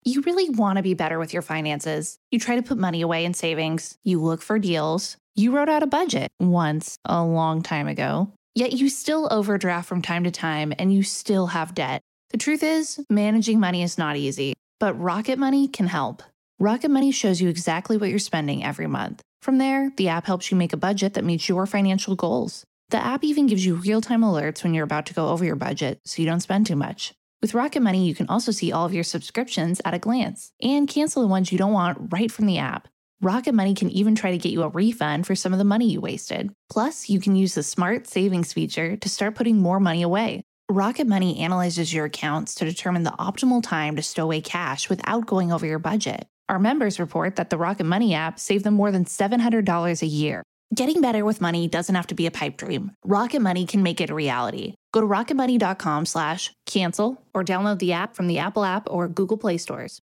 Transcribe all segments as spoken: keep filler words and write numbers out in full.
You really want to be better with your finances. You try to put money away in savings. You look for deals. You wrote out a budget once a long time ago. Yet you still overdraft from time to time and you still have debt. The truth is, managing money is not easy, but Rocket Money can help. Rocket Money shows you exactly what you're spending every month. From there, the app helps you make a budget that meets your financial goals. The app even gives you real-time alerts when you're about to go over your budget so you don't spend too much. With Rocket Money, you can also see all of your subscriptions at a glance and cancel the ones you don't want right from the app. Rocket Money can even try to get you a refund for some of the money you wasted. Plus, you can use the Smart Savings feature to start putting more money away. Rocket Money analyzes your accounts to determine the optimal time to stow away cash without going over your budget. Our members report that the Rocket Money app saved them more than seven hundred dollars a year. Getting better with money doesn't have to be a pipe dream. Rocket Money can make it a reality. Go to rocketmoney.com slash cancel or download the app from the Apple app or Google Play stores.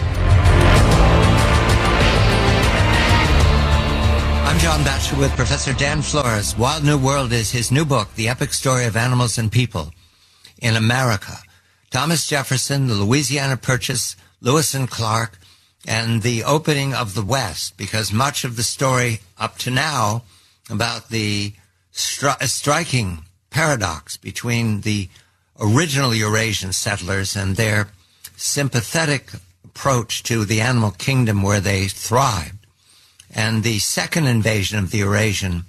I'm John Batchelor with Professor Dan Flores. Wild New World is his new book, The Epic Story of Animals and People in America. Thomas Jefferson, the Louisiana Purchase, Lewis and Clark, and the opening of the West, because much of the story up to now about the stri- striking paradox between the original Eurasian settlers and their sympathetic approach to the animal kingdom where they thrived, and the second invasion of the Eurasian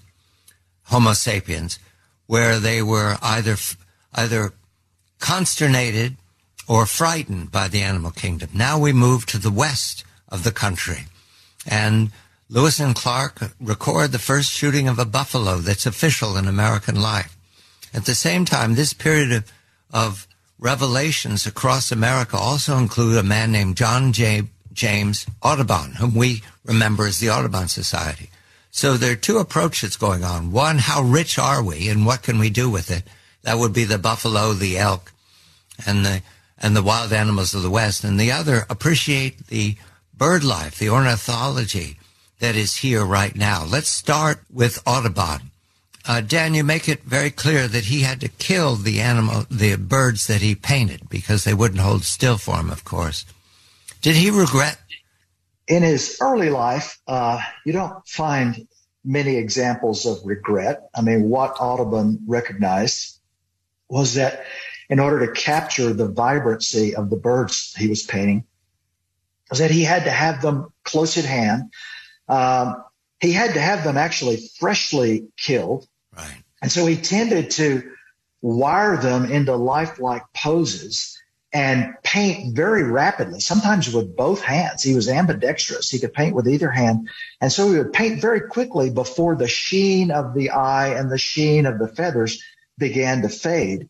Homo sapiens, where they were either either consternated or frightened by the animal kingdom. Now we move to the west of the country, and Lewis and Clark record the first shooting of a buffalo that's official in American life. At the same time, this period of, of revelations across America also include a man named John J. James Audubon, whom we remember as the Audubon Society. So there are two approaches going on. One, how rich are we and what can we do with it? That would be the buffalo, the elk, and the and the wild animals of the West. And the other, appreciate the bird life, the ornithology that is here right now. Let's start with Audubon. Uh, Dan, you make it very clear that he had to kill the animal, the birds that he painted because they wouldn't hold still for him, of course. Did he regret? In his early life, uh, you don't find many examples of regret. I mean, what Audubon recognized was that in order to capture the vibrancy of the birds he was painting, was that he had to have them close at hand. Um, he had to have them actually freshly killed. Right. And so he tended to wire them into lifelike poses and paint very rapidly, sometimes with both hands. He was ambidextrous. He could paint with either hand. And so he would paint very quickly before the sheen of the eye and the sheen of the feathers began to fade.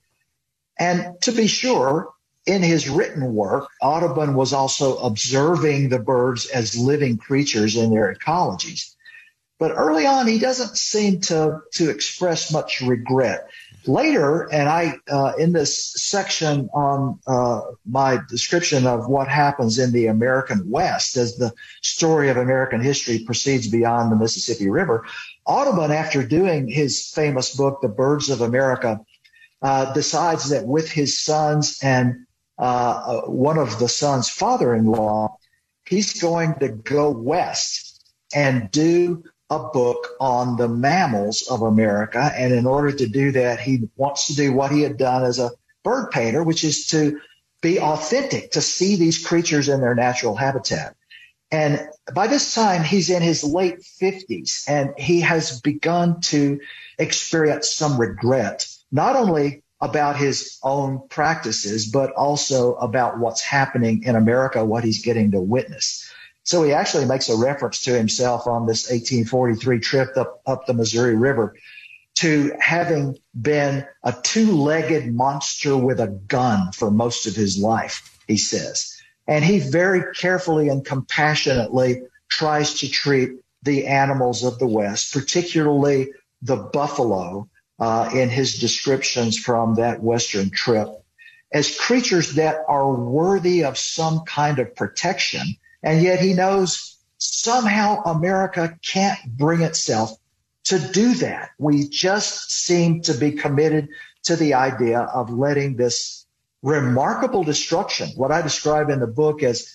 And to be sure, in his written work, Audubon was also observing the birds as living creatures in their ecologies. But early on, he doesn't seem to, to express much regret. Later, and I, uh, in this section on uh, my description of what happens in the American West as the story of American history proceeds beyond the Mississippi River, Audubon, after doing his famous book, The Birds of America, uh, decides that with his sons and uh, one of the sons' father-in-law, he's going to go west and do a book on the mammals of America. And in order to do that, he wants to do what he had done as a bird painter, which is to be authentic, to see these creatures in their natural habitat. And by this time, he's in his late fifties, and he has begun to experience some regret, not only about his own practices, but also about what's happening in America, what he's getting to witness. So he actually makes a reference to himself on this eighteen forty-three trip up, up the Missouri River to having been a two-legged monster with a gun for most of his life, he says. And he very carefully and compassionately tries to treat the animals of the West, particularly the buffalo, uh, in his descriptions from that Western trip, as creatures that are worthy of some kind of protection. And yet he knows somehow America can't bring itself to do that. We just seem to be committed to the idea of letting this remarkable destruction, what I describe in the book as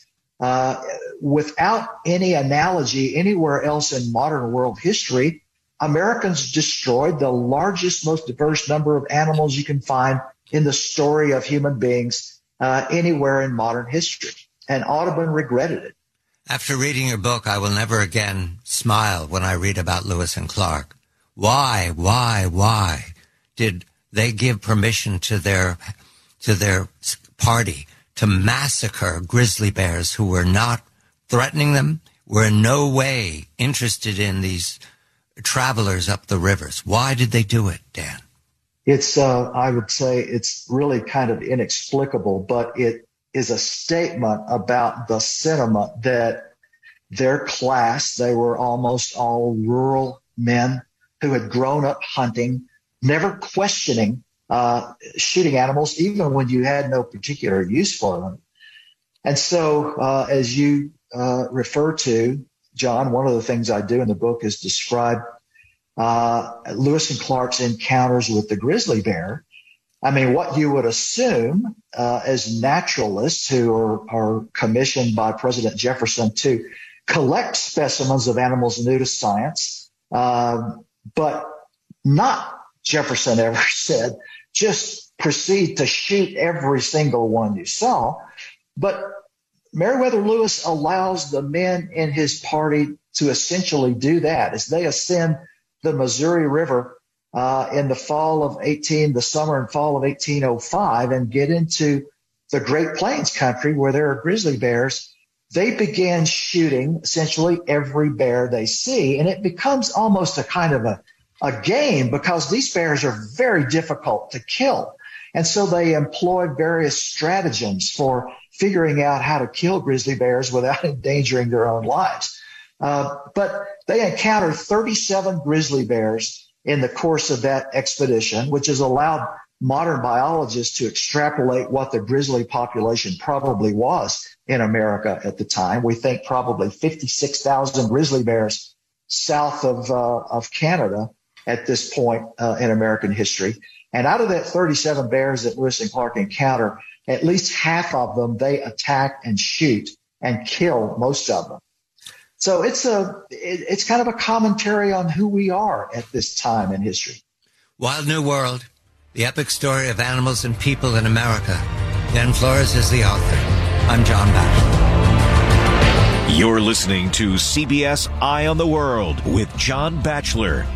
Uh, without any analogy anywhere else in modern world history, Americans destroyed the largest, most diverse number of animals you can find in the story of human beings uh, anywhere in modern history. And Audubon regretted it. After reading your book, I will never again smile when I read about Lewis and Clark. Why, why, why did they give permission to their to their party to massacre grizzly bears who were not threatening them, were in no way interested in these travelers up the rivers? Why did they do it, Dan? It's, uh, I would say it's really kind of inexplicable, but it is a statement about the sentiment that their class, they were almost all rural men who had grown up hunting, never questioning uh, shooting animals, even when you had no particular use for them. And so, uh, as you uh, refer to, John, one of the things I do in the book is describe uh, Lewis and Clark's encounters with the grizzly bear. I mean, what you would assume uh, as naturalists who are, are commissioned by President Jefferson to collect specimens of animals new to science, uh, but not, Jefferson ever said, just proceed to shoot every single one you saw. But Meriwether Lewis allows the men in his party to essentially do that as they ascend the Missouri River uh, in the fall of eighteen, the summer and fall of eighteen oh five, and get into the Great Plains country where there are grizzly bears. They begin shooting essentially every bear they see, and it becomes almost a kind of a, a game because these bears are very difficult to kill. And so they employ various stratagems for figuring out how to kill grizzly bears without endangering their own lives. Uh, but they encounter thirty-seven grizzly bears in the course of that expedition, which has allowed modern biologists to extrapolate what the grizzly population probably was in America at the time. We think probably fifty-six thousand grizzly bears south of, uh, of Canada at this point uh, in American history. And out of that thirty-seven bears that Lewis and Clark encounter, at least half of them they attack and shoot and kill most of them. So it's a it, it's kind of a commentary on who we are at this time in history. Wild New World, the epic story of animals and people in America. Dan Flores is the author. I'm John Batchelor. You're listening to C B S Eye on the World with John Batchelor.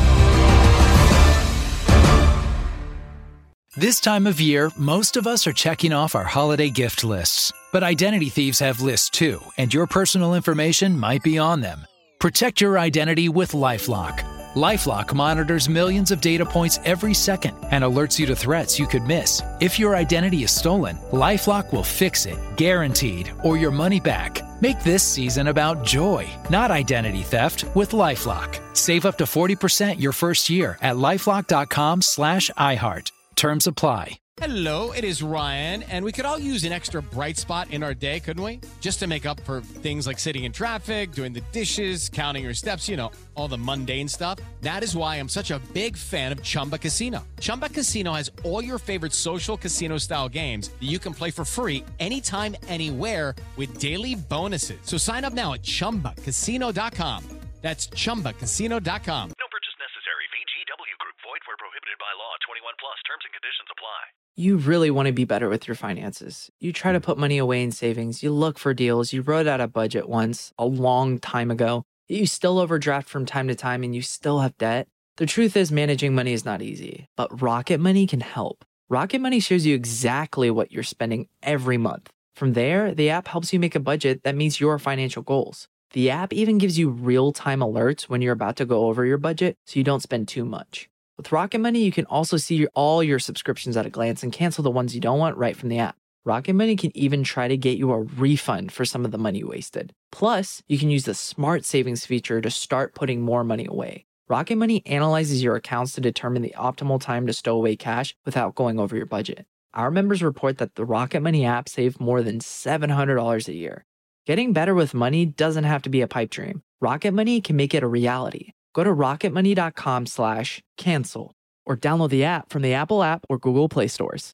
This time of year, most of us are checking off our holiday gift lists. But identity thieves have lists too, and your personal information might be on them. Protect your identity with LifeLock. LifeLock monitors millions of data points every second and alerts you to threats you could miss. If your identity is stolen, LifeLock will fix it, guaranteed, or your money back. Make this season about joy, not identity theft, with LifeLock. Save up to forty percent your first year at LifeLock.com slash iHeart. Terms apply. Hello, it is Ryan, and we could all use an extra bright spot in our day, couldn't we? Just to make up for things like sitting in traffic, doing the dishes, counting your steps, you know, all the mundane stuff. That is why I'm such a big fan of Chumba Casino. Chumba Casino has all your favorite social casino-style games that you can play for free anytime, anywhere with daily bonuses. So sign up now at Chumba Casino dot com. That's Chumba Casino dot com. No purchase necessary. V G W Group. Void where prohibited by law. twenty-one plus. Terms and conditions apply. You really want to be better with your finances. You try to put money away in savings. You look for deals. You wrote out a budget once, a long time ago. You still overdraft from time to time and you still have debt. The truth is managing money is not easy, but Rocket Money can help. Rocket Money shows you exactly what you're spending every month. From there, the app helps you make a budget that meets your financial goals. The app even gives you real-time alerts when you're about to go over your budget so you don't spend too much. With Rocket Money, you can also see all your subscriptions at a glance and cancel the ones you don't want right from the app. Rocket Money can even try to get you a refund for some of the money wasted. Plus, you can use the Smart Savings feature to start putting more money away. Rocket Money analyzes your accounts to determine the optimal time to stow away cash without going over your budget. Our members report that the Rocket Money app saved more than seven hundred dollars a year. Getting better with money doesn't have to be a pipe dream. Rocket Money can make it a reality. Go to rocketmoney.com slash cancel or download the app from the Apple app or Google Play stores.